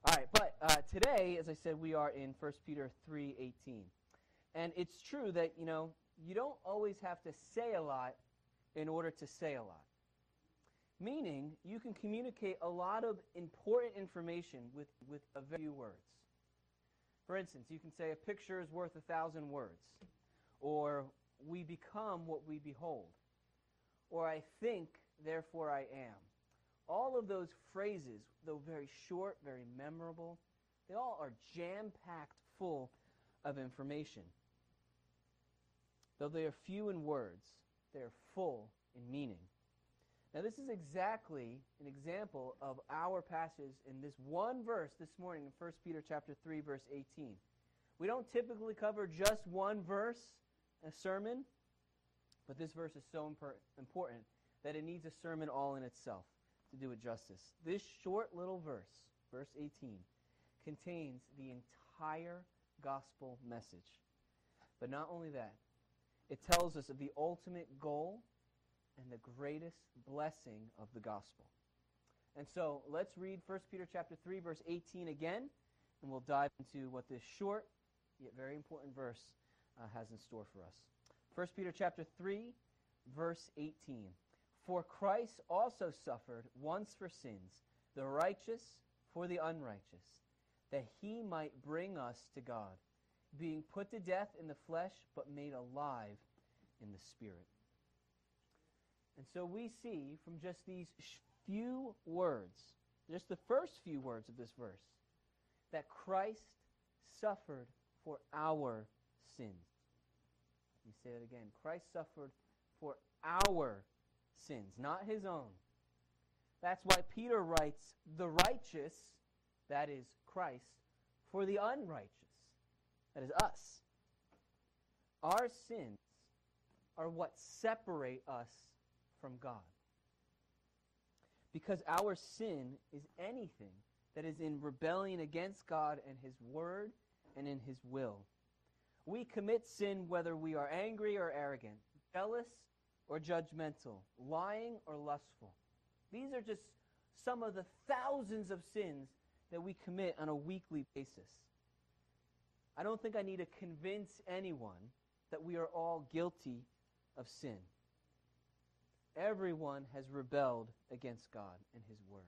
All right, but today, as I said, we are in 1 Peter 3:18. And it's true that, you don't always have to say a lot in order to say a lot. Meaning, you can communicate a lot of important information with a very few words. For instance, you can say a picture is worth 1,000 words, or we become what we behold, or I think, therefore I am. All of those phrases, though very short, very memorable, they all are jam-packed full of information. Though they are few in words, they are full in meaning. Now, this is exactly an example of our passage in this one verse this morning in 1 Peter chapter 3, verse 18. We don't typically cover just one verse in a sermon, but this verse is so important that it needs a sermon all in itself to do it justice. This short little verse, verse 18, contains the entire gospel message. But not only that, it tells us of the ultimate goal and the greatest blessing of the gospel. And so let's read 1 Peter chapter 3, verse 18 again, and we'll dive into what this short yet very important verse has in store for us. 1 Peter chapter 3, verse 18. For Christ also suffered once for sins, the righteous for the unrighteous, that he might bring us to God, being put to death in the flesh, but made alive in the Spirit. And so we see from just these few words, just the first few words of this verse, that Christ suffered for our sins. Let me say it again. Christ suffered for our sins, not his own. That's why Peter writes, the righteous, that is Christ, for the unrighteous, that is us. Our sins are what separate us from God. Because our sin is anything that is in rebellion against God and his word and in his will. We commit sin whether we are angry or arrogant, jealous or judgmental, lying or lustful. These are just some of the thousands of sins that we commit on a weekly basis. I don't think I need to convince anyone that we are all guilty of sin. Everyone has rebelled against God and his word.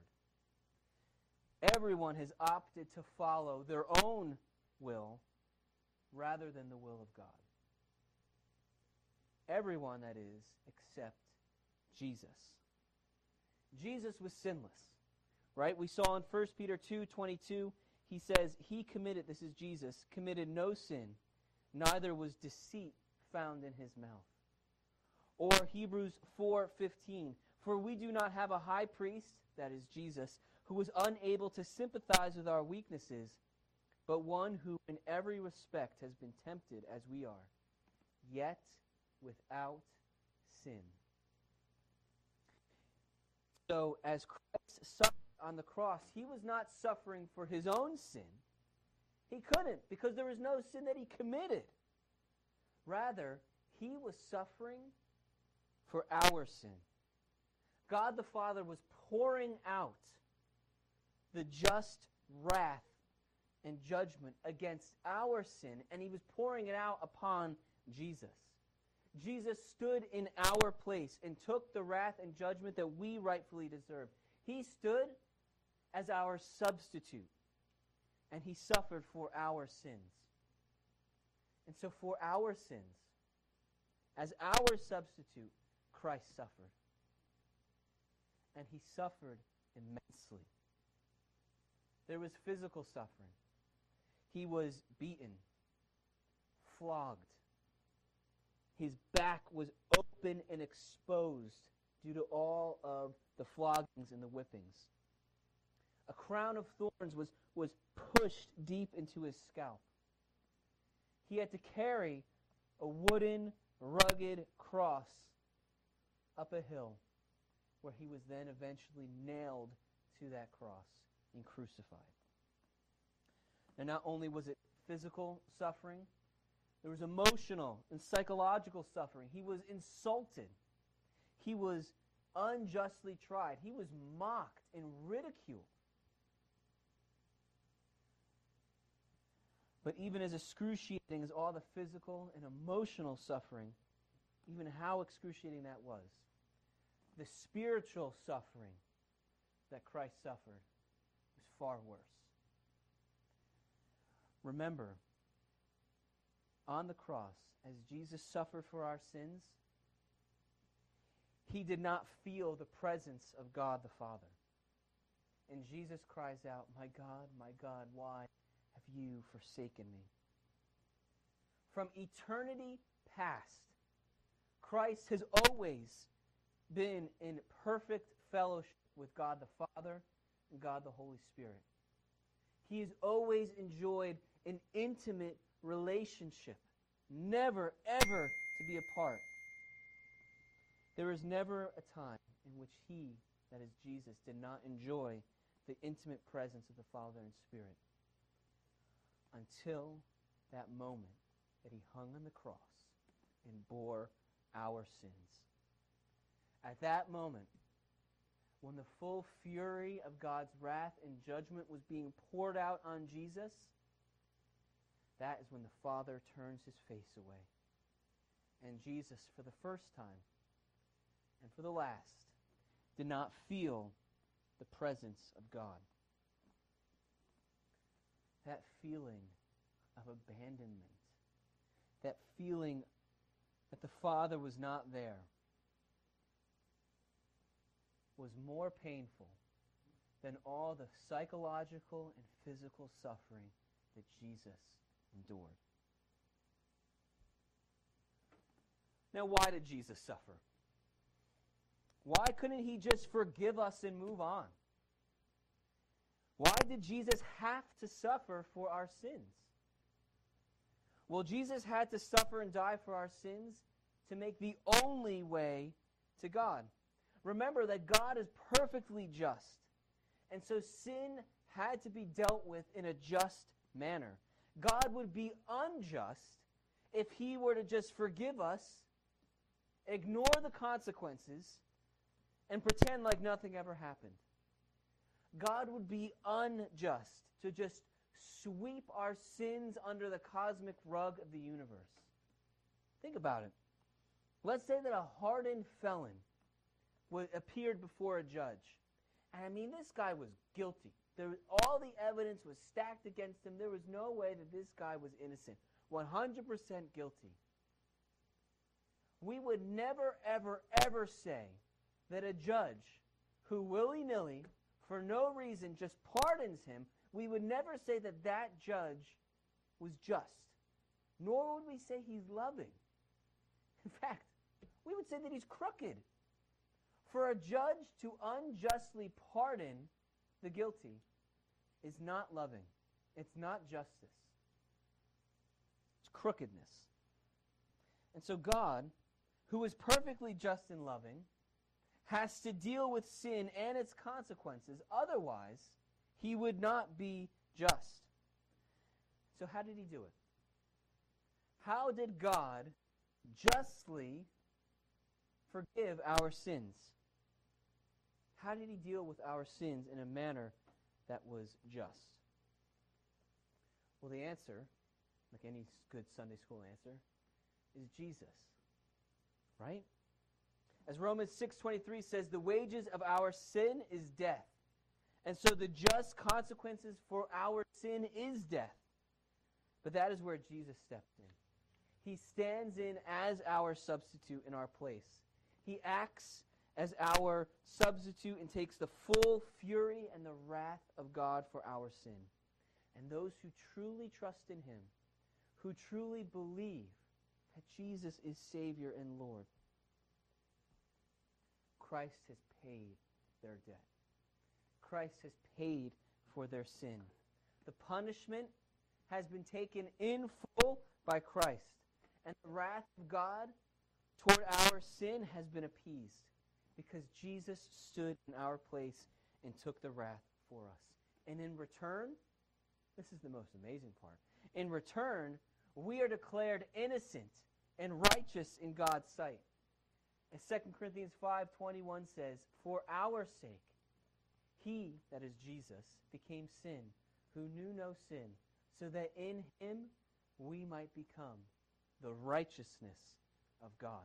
Everyone has opted to follow their own will rather than the will of God. Everyone, that is, except Jesus. Jesus was sinless, right? We saw in 1 Peter 2:22, he says, he committed, this is Jesus, committed no sin, neither was deceit found in his mouth. Or Hebrews 4:15, for we do not have a high priest, that is Jesus, who was unable to sympathize with our weaknesses, but one who in every respect has been tempted as we are, yet without sin. So as Christ suffered on the cross, he was not suffering for his own sin. He couldn't, because there was no sin that he committed. Rather, he was suffering for our sin. God the Father was pouring out the just wrath and judgment against our sin, and he was pouring it out upon Jesus. Jesus stood in our place and took the wrath and judgment that we rightfully deserve. He stood as our substitute, and he suffered for our sins. And so for our sins, as our substitute, Christ suffered. And he suffered immensely. There was physical suffering. He was beaten, flogged. His back was open and exposed due to all of the floggings and the whippings. A crown of thorns was pushed deep into his scalp. He had to carry a wooden, rugged cross up a hill where he was then eventually nailed to that cross and crucified. And not only was it physical suffering, there was emotional and psychological suffering. He was insulted. He was unjustly tried. He was mocked and ridiculed. But even as excruciating as all the physical and emotional suffering, even how excruciating that was, the spiritual suffering that Christ suffered was far worse. Remember, on the cross, as Jesus suffered for our sins, he did not feel the presence of God the Father. And Jesus cries out, my God, why have you forsaken me? From eternity past, Christ has always been in perfect fellowship with God the Father and God the Holy Spirit. He has always enjoyed an intimate relationship, never, ever to be apart. There is never a time in which he, that is Jesus, did not enjoy the intimate presence of the Father and Spirit until that moment that he hung on the cross and bore our sins. At that moment, when the full fury of God's wrath and judgment was being poured out on Jesus, that is when the Father turns his face away. And Jesus, for the first time and for the last, did not feel the presence of God. That feeling of abandonment, that feeling that the Father was not there, was more painful than all the psychological and physical suffering that Jesus endured. Now, why did Jesus suffer? Why couldn't he just forgive us and move on? Why did Jesus have to suffer for our sins? Well, Jesus had to suffer and die for our sins to make the only way to God. Remember that God is perfectly just, and so sin had to be dealt with in a just manner. God would be unjust if he were to just forgive us, ignore the consequences, and pretend like nothing ever happened. God would be unjust to just sweep our sins under the cosmic rug of the universe. Think about it. Let's say that a hardened felon appeared before a judge. And I mean, this guy was guilty. All the evidence was stacked against him. There was no way that this guy was innocent. 100% guilty. We would never, ever, ever say that a judge who willy-nilly, for no reason, just pardons him, we would never say that that judge was just. Nor would we say he's loving. In fact, we would say that he's crooked. For a judge to unjustly pardon the guilty is not loving. It's not justice. It's crookedness. And so God, who is perfectly just and loving, has to deal with sin and its consequences. Otherwise, he would not be just. So how did he do it? How did God justly forgive our sins? How did he deal with our sins in a manner that was just? Well, the answer, like any good Sunday school answer, is Jesus. Right? As Romans 6:23 says, the wages of our sin is death. And so the just consequences for our sin is death. But that is where Jesus stepped in. He stands in as our substitute in our place. He acts as our substitute and takes the full fury and the wrath of God for our sin. And those who truly trust in him, who truly believe that Jesus is Savior and Lord, Christ has paid their debt. Christ has paid for their sin. The punishment has been taken in full by Christ. And the wrath of God toward our sin has been appeased because Jesus stood in our place and took the wrath for us. And in return, this is the most amazing part, in return, we are declared innocent and righteous in God's sight. As 2 Corinthians 5:21 says, for our sake, he, that is Jesus, became sin, who knew no sin, so that in him we might become the righteousness of God.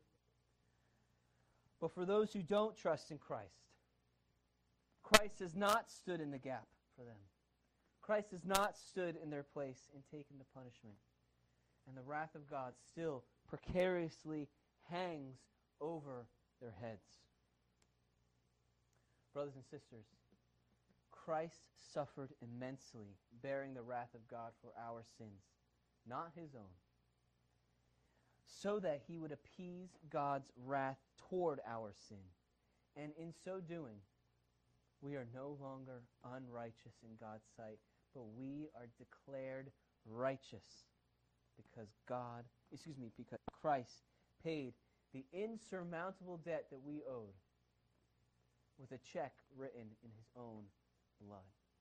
But for those who don't trust in Christ, Christ has not stood in the gap for them. Christ has not stood in their place and taken the punishment. And the wrath of God still precariously hangs over their heads. Brothers and sisters, Christ suffered immensely, bearing the wrath of God for our sins, not his own, so that he would appease God's wrath toward our sin. And in so doing, we are no longer unrighteous in God's sight, but we are declared righteous because because Christ paid the insurmountable debt that we owed with a check written in his own blood.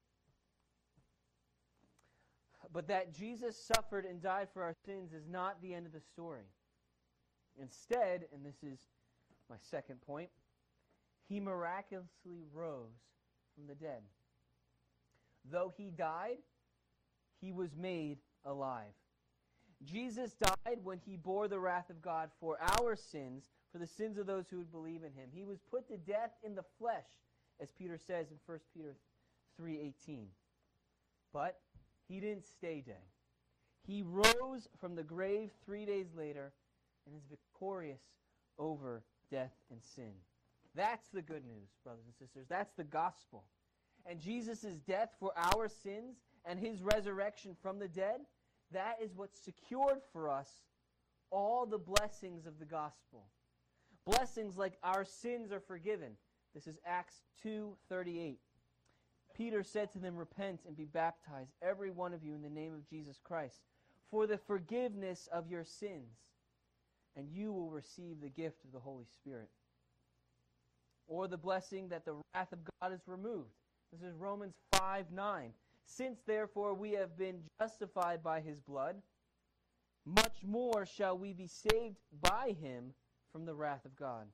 But that Jesus suffered and died for our sins is not the end of the story. Instead, and this is my second point, he miraculously rose from the dead. Though he died, he was made alive. Jesus died when he bore the wrath of God for our sins, for the sins of those who would believe in him. He was put to death in the flesh, as Peter says in 1 Peter 3:18. But he didn't stay dead. He rose from the grave 3 days later and is victorious over death and sin. That's the good news, brothers and sisters. That's the gospel. And Jesus' death for our sins and his resurrection from the dead, that is what secured for us all the blessings of the gospel. Blessings like our sins are forgiven. This is Acts 2:38. Peter said to them, "Repent and be baptized, every one of you, in the name of Jesus Christ, for the forgiveness of your sins, and you will receive the gift of the Holy Spirit." Or the blessing that the wrath of God is removed. This is Romans 5:9. "Since therefore we have been justified by his blood, much more shall we be saved by him from the wrath of God."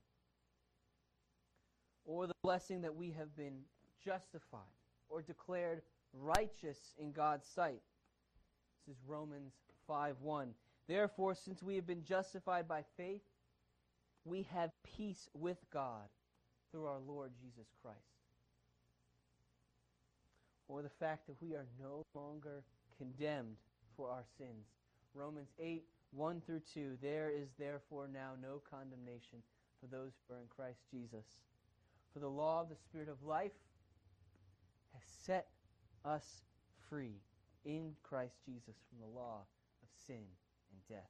Or the blessing that we have been justified or declared righteous in God's sight. This is Romans 5:1. "Therefore, since we have been justified by faith, we have peace with God through our Lord Jesus Christ." Or the fact that we are no longer condemned for our sins. Romans 8:1-2. "There is therefore now no condemnation for those who are in Christ Jesus. For the law of the Spirit of life has set us free in Christ Jesus from the law of sin and death."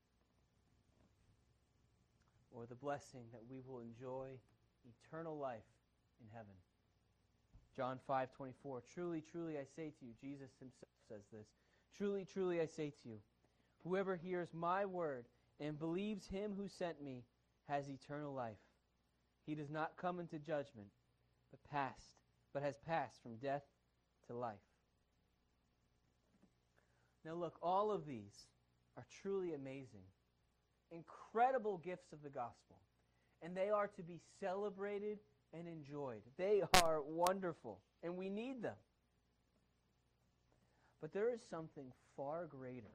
Or the blessing that we will enjoy eternal life in heaven. John 5:24. "Truly, truly, I say to you," Jesus himself says this, "Truly, truly, I say to you, whoever hears my word and believes him who sent me has eternal life. He does not come into judgment, but has passed from death to life." Now look, all of these are truly amazing, incredible gifts of the gospel, and they are to be celebrated and enjoyed. They are wonderful, and we need them. But there is something far greater.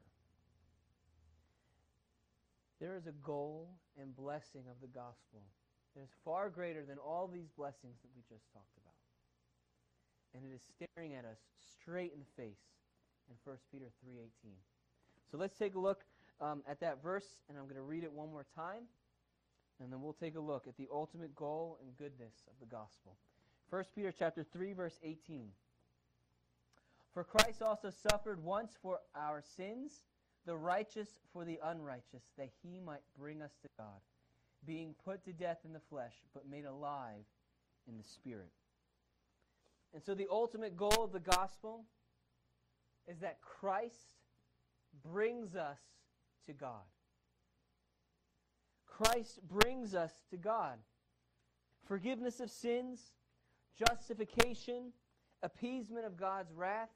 There is a goal and blessing of the gospel that is far greater than all these blessings that we just talked about. And it is staring at us straight in the face in 1 Peter 3:18. So let's take a look at that verse, and I'm going to read it one more time. And then we'll take a look at the ultimate goal and goodness of the gospel. 1 Peter chapter 3, verse 18. "For Christ also suffered once for our sins, the righteous for the unrighteous, that he might bring us to God, being put to death in the flesh, but made alive in the Spirit." And so the ultimate goal of the gospel is that Christ brings us to God. Christ brings us to God. Forgiveness of sins, justification, appeasement of God's wrath,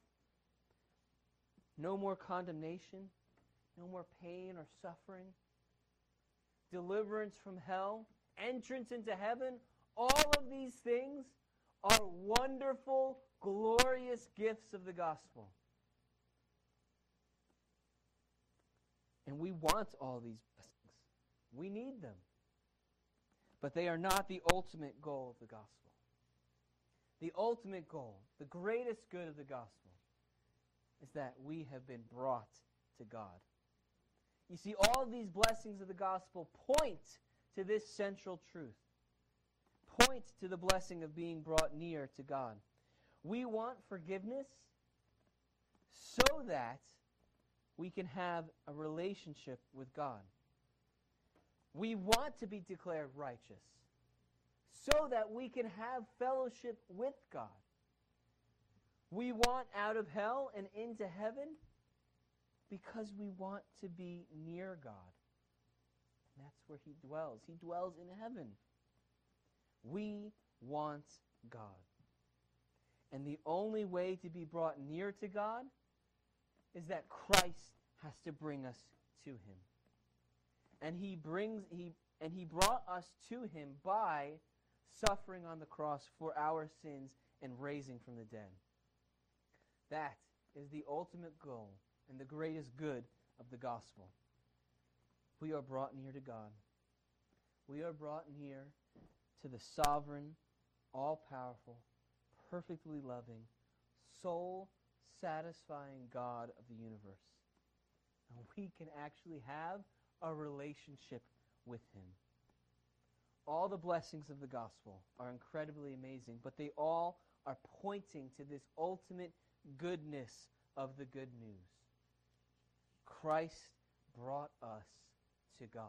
no more condemnation, no more pain or suffering, deliverance from hell, entrance into heaven. All of these things are wonderful, glorious gifts of the gospel. And we want all these blessings. We need them. But they are not the ultimate goal of the gospel. The ultimate goal, the greatest good of the gospel, is that we have been brought to God. You see, all of these blessings of the gospel point to this central truth. Point to the blessing of being brought near to God. We want forgiveness so that we can have a relationship with God. We want to be declared righteous so that we can have fellowship with God. We want out of hell and into heaven because we want to be near God. And that's where He dwells. He dwells in heaven. We want God. And the only way to be brought near to God is that Christ has to bring us to Him. And He brought us to Him by suffering on the cross for our sins and raising from the dead. That is the ultimate goal and the greatest good of the gospel. We are brought near to God. We are brought near to the sovereign, all-powerful, perfectly loving, soul-satisfying God of the universe. And we can actually have a relationship with Him. All the blessings of the gospel are incredibly amazing, but they all are pointing to this ultimate goodness of the good news. Christ brought us to God.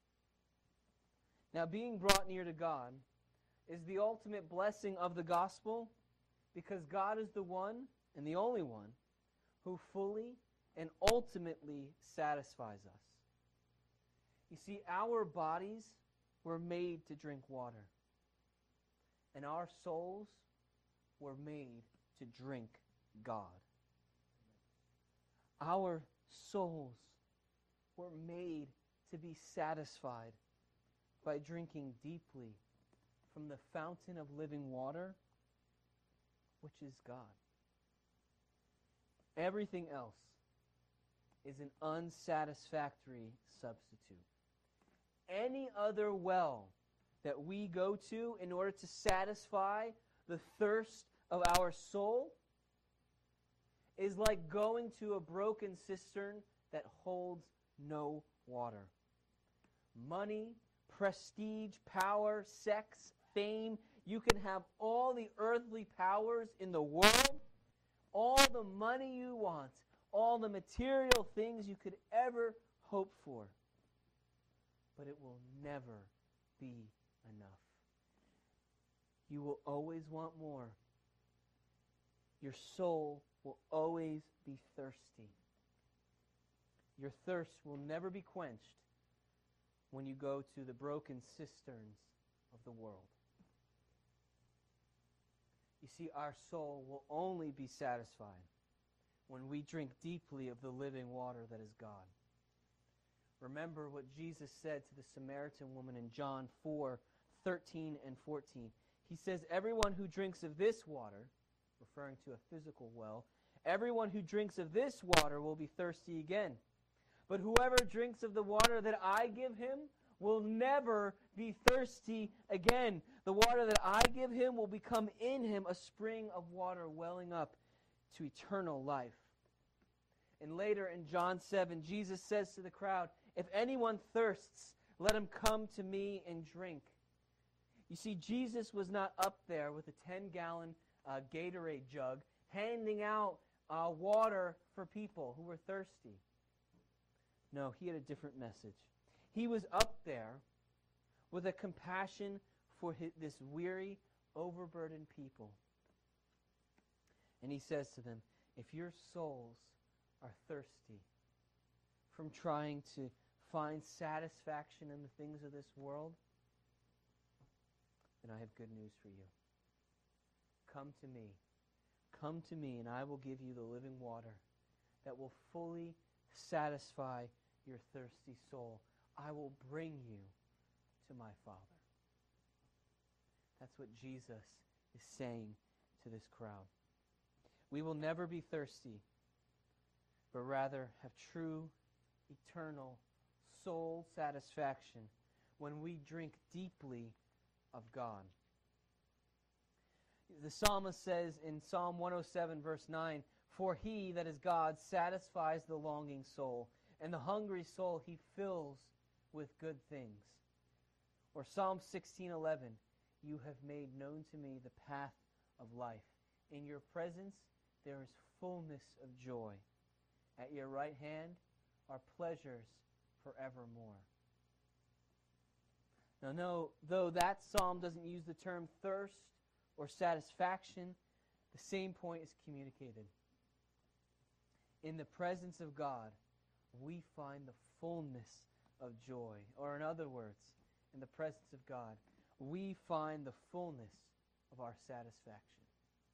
Now, being brought near to God is the ultimate blessing of the gospel because God is the one and the only one who fully and ultimately satisfies us. You see, our bodies were made to drink water, and our souls were made to drink God. Our souls were made to be satisfied by drinking deeply from the fountain of living water, which is God. Everything else is an unsatisfactory substitute. Any other well that we go to in order to satisfy the thirst of our soul is like going to a broken cistern that holds no water. Money, prestige, power, sex, fame, you can have all the earthly powers in the world, all the money you want, all the material things you could ever hope for. But it will never be enough. You will always want more. Your soul will always be thirsty. Your thirst will never be quenched when you go to the broken cisterns of the world. You see, our soul will only be satisfied when we drink deeply of the living water that is God. Remember what Jesus said to the Samaritan woman in John 4:13 and 14. He says, "Everyone who drinks of this water," referring to a physical well, "everyone who drinks of this water will be thirsty again. But whoever drinks of the water that I give him will never be thirsty again. The water that I give him will become in him a spring of water welling up to eternal life." And later in John 7, Jesus says to the crowd, "If anyone thirsts, let him come to me and drink." You see, Jesus was not up there with a 10-gallon Gatorade jug handing out water for people who were thirsty. No, He had a different message. He was up there with a compassion for this weary, overburdened people. And He says to them, if your souls are thirsty from trying to find satisfaction in the things of this world, then I have good news for you. Come to me. Come to me, and I will give you the living water that will fully satisfy your thirsty soul. I will bring you to my Father. That's what Jesus is saying to this crowd. We will never be thirsty, but rather have true eternal soul satisfaction when we drink deeply of God. The psalmist says in Psalm 107, verse 9, "For he, that is God, satisfies the longing soul, and the hungry soul he fills with good things." Or Psalm 16:11, "You have made known to me the path of life. In your presence there is fullness of joy. At your right hand are pleasures forevermore." Now, no, though that psalm doesn't use the term thirst or satisfaction, the same point is communicated. In the presence of God, we find the fullness of joy. Or in other words, in the presence of God, we find the fullness of our satisfaction.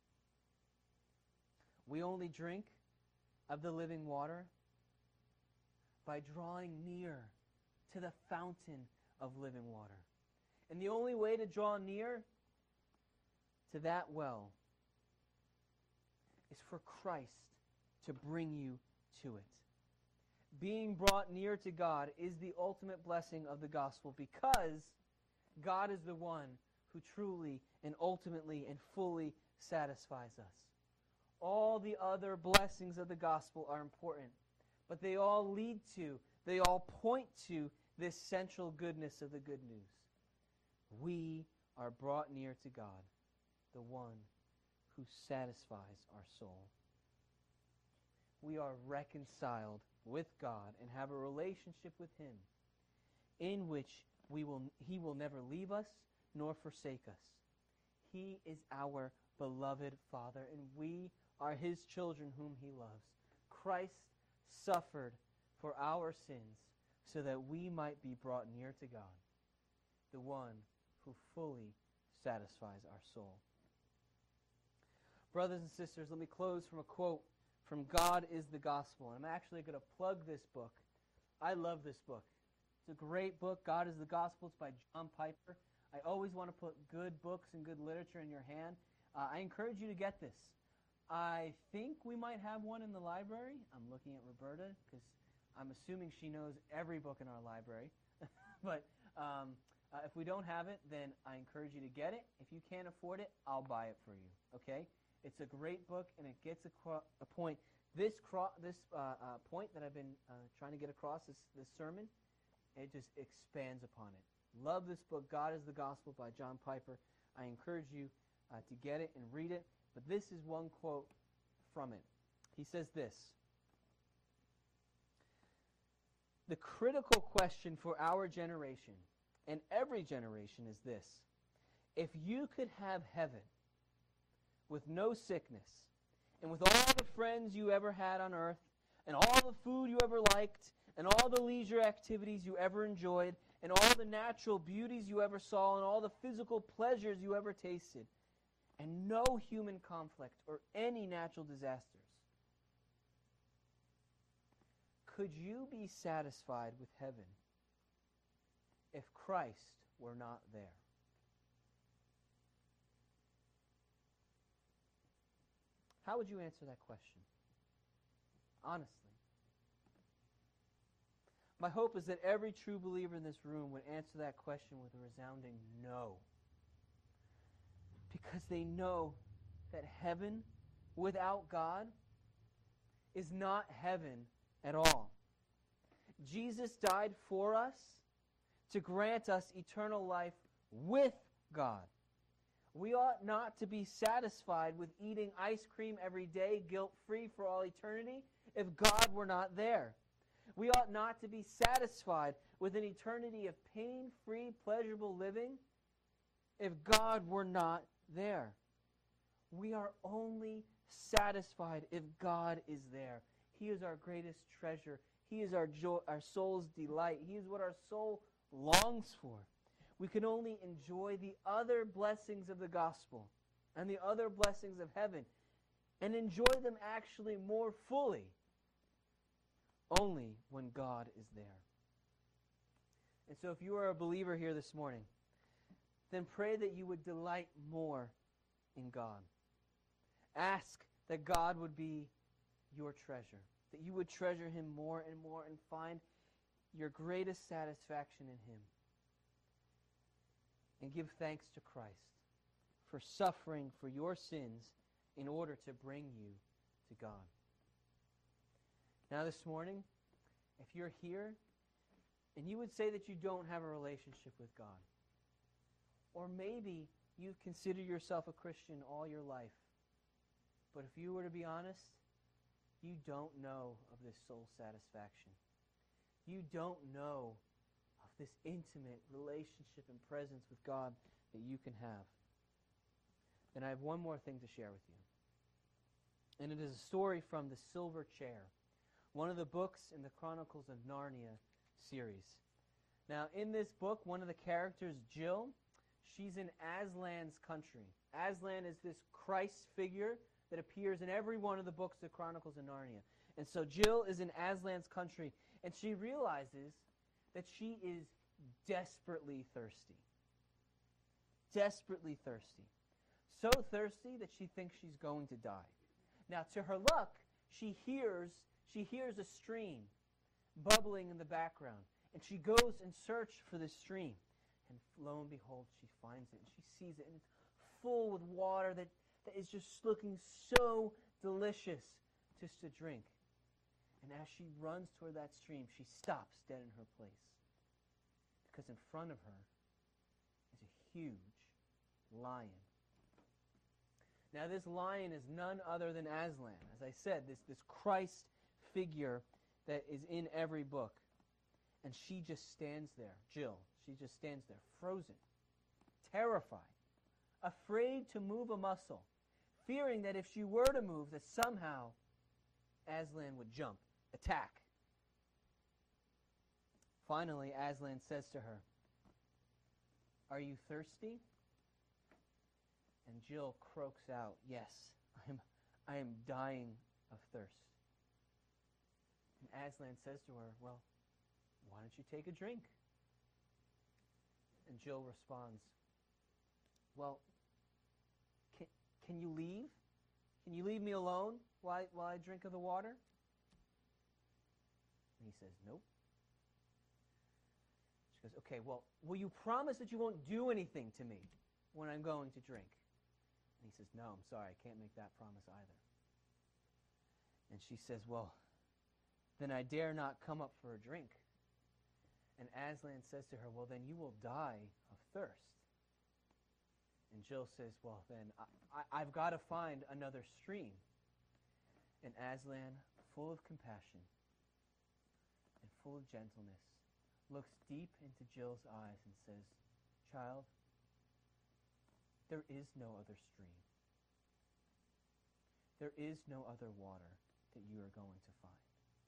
We only drink of the living water by drawing near to the fountain of living water. And the only way to draw near to that well is for Christ to bring you to it. Being brought near to God is the ultimate blessing of the gospel, because God is the one who truly and ultimately and fully satisfies us. All the other blessings of the gospel are important, but they all point to this central goodness of the good news. We are brought near to God, the one who satisfies our soul. We are reconciled with God and have a relationship with Him in which He will never leave us nor forsake us. He is our beloved Father, and we are His children whom He loves. Christ suffered for our sins so that we might be brought near to God, the one who fully satisfies our soul. Brothers and sisters, let me close from a quote from God is the Gospel. And I'm actually going to plug this book. I love this book. It's a great book. God is the Gospel. It's by John Piper. I always want to put good books and good literature in your hand. I encourage you to get this. I think we might have one in the library. I'm looking at Roberta because I'm assuming she knows every book in our library. But if we don't have it, then I encourage you to get it. If you can't afford it, I'll buy it for you. Okay? It's a great book, and it gets a point. This point that I've been trying to get across this sermon, it just expands upon it. Love this book, God is the Gospel by John Piper. I encourage you to get it and read it. But this is one quote from it. He says this: "The critical question for our generation, and every generation, is this: if you could have heaven with no sickness, and with all the friends you ever had on earth, and all the food you ever liked, and all the leisure activities you ever enjoyed, and all the natural beauties you ever saw, and all the physical pleasures you ever tasted, and no human conflict or any natural disasters, could you be satisfied with heaven if Christ were not there?" How would you answer that question? Honestly. My hope is that every true believer in this room would answer that question with a resounding no. Because they know that heaven without God is not heaven at all. Jesus died for us to grant us eternal life with God. We ought not to be satisfied with eating ice cream every day, guilt-free for all eternity, if God were not there. We ought not to be satisfied with an eternity of pain-free, pleasurable living, if God were not there. We are only satisfied if God is there. He is our greatest treasure. He is our joy, our soul's delight. He is what our soul longs for. We can only enjoy the other blessings of the gospel and the other blessings of heaven and enjoy them actually more fully only when God is there. And so if you are a believer here this morning, then pray that you would delight more in God. Ask that God would be your treasure. that you would treasure him more and more and find your greatest satisfaction in him. And give thanks to Christ for suffering for your sins in order to bring you to God. Now this morning, if you're here and you would say that you don't have a relationship with God, or maybe you consider yourself a Christian all your life, but if you were to be honest, you don't know of this soul satisfaction. You don't know of this intimate relationship and presence with God that you can have. And I have one more thing to share with you. And it is a story from The Silver Chair, one of the books in the Chronicles of Narnia series. Now, in this book, one of the characters, Jill, she's in Aslan's country. Aslan is this Christ figure that appears in every one of the books, the Chronicles of Narnia. And so Jill is in Aslan's country, and she realizes that she is desperately thirsty. Desperately thirsty. So thirsty that she thinks she's going to die. Now, to her luck, she hears a stream bubbling in the background, and she goes in search for this stream. And lo and behold, she finds it, and she sees it, and it's full with water that is just looking so delicious just to drink. And as she runs toward that stream, she stops dead in her place. Because in front of her is a huge lion. Now this lion is none other than Aslan. As I said, this Christ figure that is in every book. And she just stands there, Jill. She just stands there, frozen, terrified, afraid to move a muscle, fearing that if she were to move, that somehow Aslan would jump, attack. Finally, Aslan says to her, "Are you thirsty?" And Jill croaks out, "Yes, I am dying of thirst." And Aslan says to her, "Well, why don't you take a drink?" And Jill responds, "Well, can you leave? Can you leave me alone while I drink of the water?" And he says, "Nope." She goes, "Okay, well, will you promise that you won't do anything to me when I'm going to drink?" And he says, "No, I'm sorry, I can't make that promise either." And she says, "Well, then I dare not come up for a drink." And Aslan says to her, "Well, then you will die of thirst." And Jill says, "Well, then I've got to find another stream." And Aslan, full of compassion and full of gentleness, looks deep into Jill's eyes and says, "Child, there is no other stream. There is no other water that you are going to find."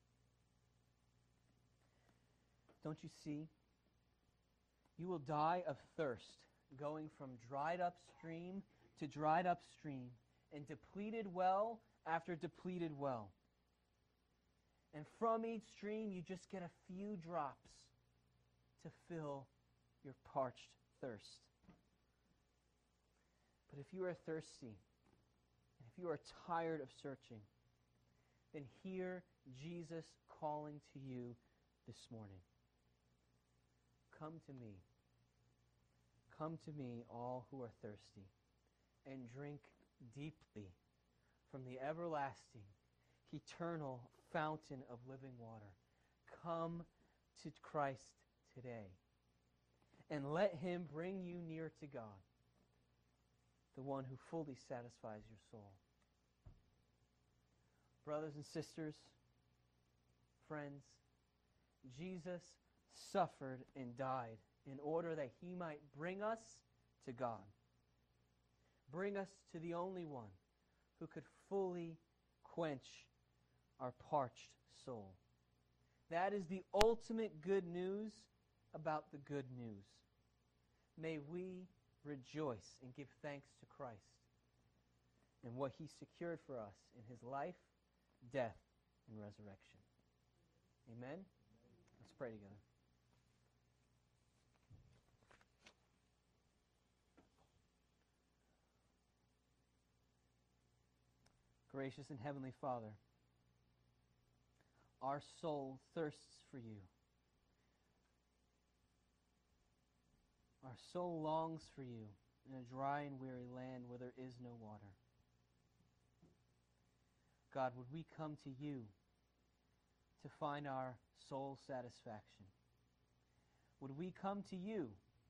Don't you see? You will die of thirst, going from dried up stream to dried up stream, and depleted well after depleted well. And from each stream, you just get a few drops to fill your parched thirst. But if you are thirsty, and if you are tired of searching, then hear Jesus calling to you this morning. Come to me. Come to me, all who are thirsty, and drink deeply from the everlasting, eternal fountain of living water. Come to Christ today, and let him bring you near to God, the one who fully satisfies your soul. Brothers and sisters, friends, Jesus suffered and died in order that he might bring us to God. Bring us to the only one who could fully quench our parched soul. That is the ultimate good news about the good news. May we rejoice and give thanks to Christ and what he secured for us in his life, death, and resurrection. Amen? Let's pray together. Gracious and Heavenly Father, Our soul thirsts for you. Our soul longs for you in a dry and weary land where there is no water. God, would we come to you to find our soul satisfaction? Would we come to you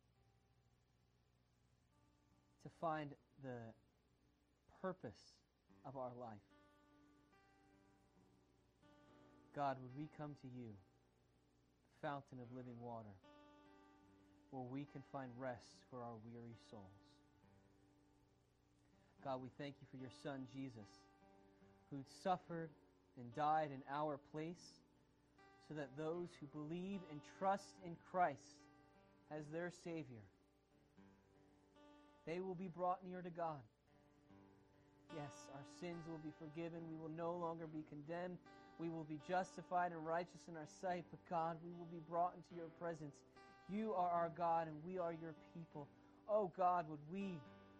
to find the purpose of our life? God, would we come to you, the fountain of living water, where we can find rest for our weary souls? God, we thank you for your Son, Jesus, who suffered and died in our place so that those who believe and trust in Christ as their Savior, they will be brought near to God. Yes, our sins will be forgiven. We will no longer be condemned. We will be justified and righteous in our sight. But God, we will be brought into your presence. You are our God and we are your people. Oh God, would we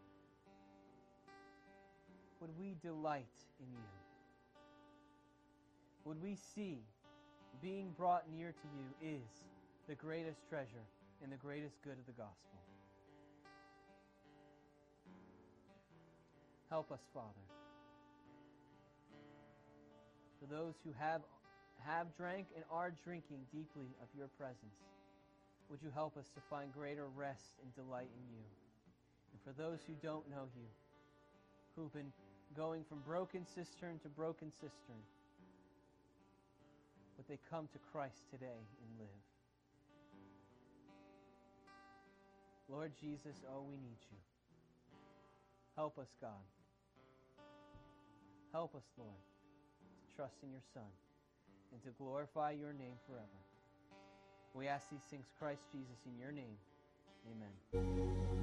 delight in you? Would we see being brought near to you is the greatest treasure and the greatest good of the gospel? Help us, Father. For those who have drank and are drinking deeply of your presence, would you help us to find greater rest and delight in you? And for those who don't know you, who've been going from broken cistern to broken cistern, would they come to Christ today and live? Lord Jesus, oh, we need you. Help us, God. Help us, Lord, to trust in your Son and to glorify your name forever. We ask these things, Christ Jesus, in your name. Amen.